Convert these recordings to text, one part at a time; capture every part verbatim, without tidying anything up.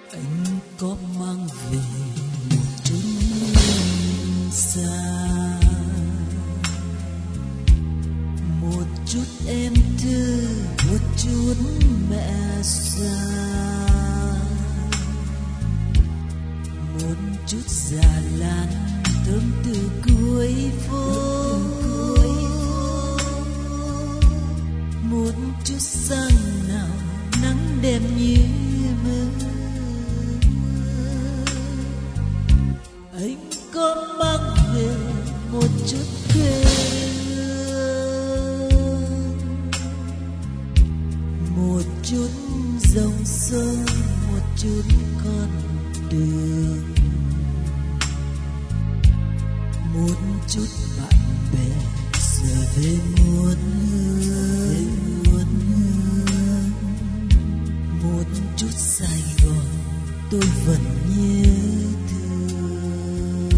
Anh có mang về một chút hương xa, một chút em thư, một chút mẹ già, một chút già lan thơm từ cuối phố, một chút sáng nào nắng đẹp như mơ. Anh có mang về một chút quê hương, một chút dòng sông, một chút con đường, một chút bạn bè giờ về muôn hương, một chút Sài Gòn tôi vẫn nhớ thương.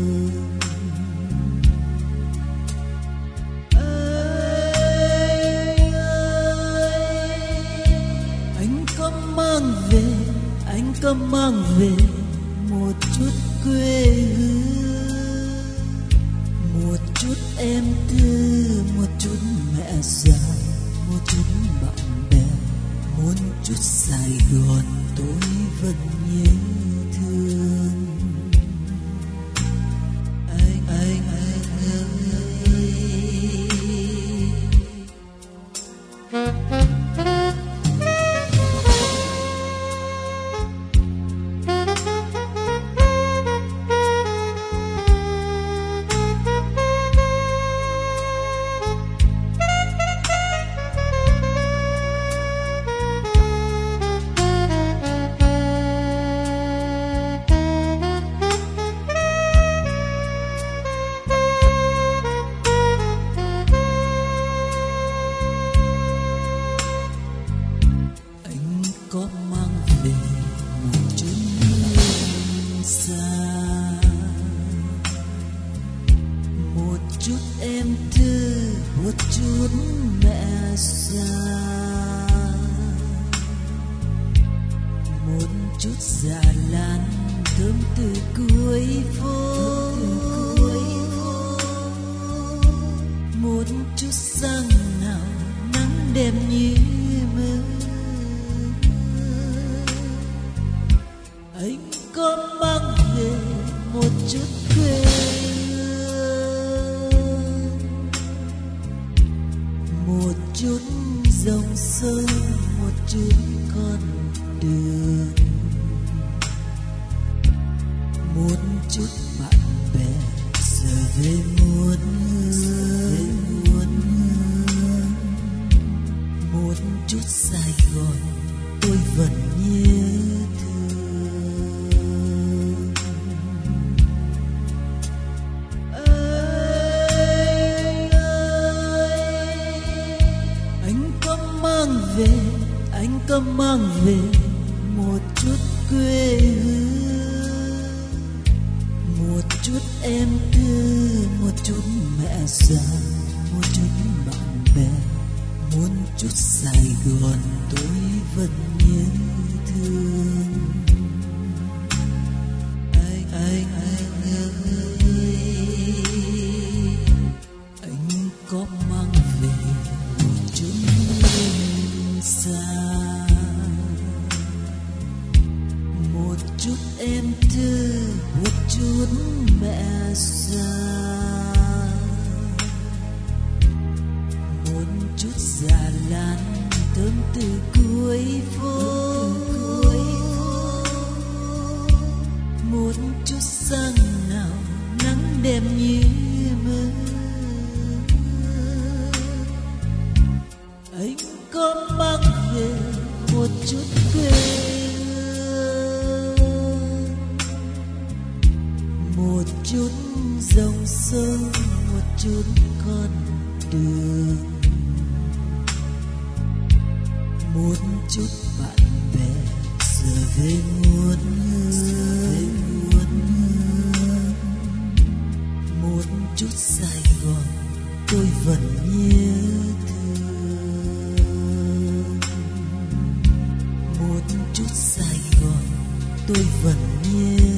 Anh ơi, anh có mang về, anh có mang về một chút quê hương, một chút em thư, một chút mẹ già, một chút bạn bè, một chút Sài Gòn tôi vẫn nhớ thương. Anh anh anh ơi, có mang về một chút hương xa, một chút em thư, một chút mẹ già, một chút già lan thơm từ cuối phố, một chút sáng nào nắng đẹp như mơ. Anh có mang về một chút quê hương, một chút dòng sông, một chút con đường, một chút bạn bè giờ về muôn hương, một chút Sài Gòn tôi vẫn nhớ thương. Anh ơi, anh có mang về, anh có mang về một chút quê hương, một chút em thư, một chút mẹ già, một chút bạn bè, một chút Sài Gòn tôi vẫn nhớ thương. Anh anh anh ơi, anh có mang về một chút hương xa, một chút em thư, một chút mẹ già, một chút già lan thơm từ cuối phố, một chút sáng nào nắng đẹp như mơ. Anh có mang về một chút quê hương, một chút dòng sông, một chút con đường, một chút bạn bè giờ về muôn hương, một chút Sài Gòn tôi vẫn nhớ thương, một chút Sài Gòn tôi vẫn nhớ.